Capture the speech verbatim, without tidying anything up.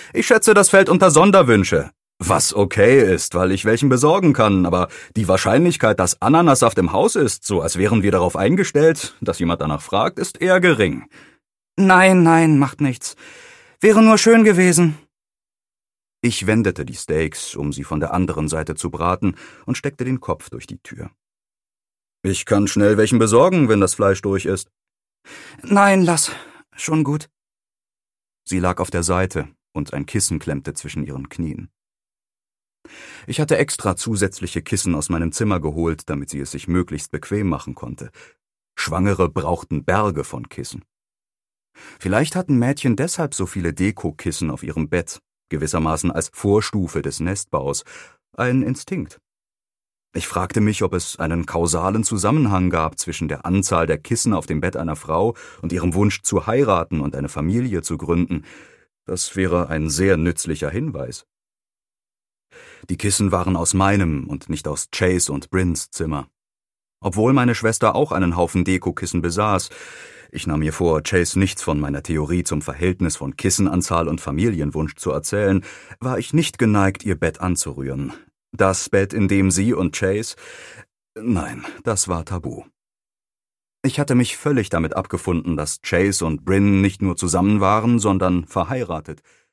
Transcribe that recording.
Ich schätze, das fällt unter Sonderwünsche. Was okay ist, weil ich welchen besorgen kann, aber die Wahrscheinlichkeit, dass Ananassaft im Haus ist, so als wären wir darauf eingestellt, dass jemand danach fragt, ist eher gering. Nein, nein, macht nichts. Wäre nur schön gewesen. Ich wendete die Steaks, um sie von der anderen Seite zu braten, und steckte den Kopf durch die Tür. Ich kann schnell welchen besorgen, wenn das Fleisch durch ist. Nein, lass. Schon gut. Sie lag auf der Seite, und ein Kissen klemmte zwischen ihren Knien. Ich hatte extra zusätzliche Kissen aus meinem Zimmer geholt, damit sie es sich möglichst bequem machen konnte. Schwangere brauchten Berge von Kissen. Vielleicht hatten Mädchen deshalb so viele Dekokissen auf ihrem Bett, gewissermaßen als Vorstufe des Nestbaus, ein Instinkt. Ich fragte mich, ob es einen kausalen Zusammenhang gab zwischen der Anzahl der Kissen auf dem Bett einer Frau und ihrem Wunsch zu heiraten und eine Familie zu gründen. Das wäre ein sehr nützlicher Hinweis. Die Kissen waren aus meinem und nicht aus Chase und Bryns Zimmer. Obwohl meine Schwester auch einen Haufen Dekokissen besaß, ich nahm mir vor, Chase nichts von meiner Theorie zum Verhältnis von Kissenanzahl und Familienwunsch zu erzählen, war ich nicht geneigt, ihr Bett anzurühren. Das Bett, in dem sie und Chase... Nein, das war tabu. Ich hatte mich völlig damit abgefunden, dass Chase und Bryn nicht nur zusammen waren, sondern verheiratet.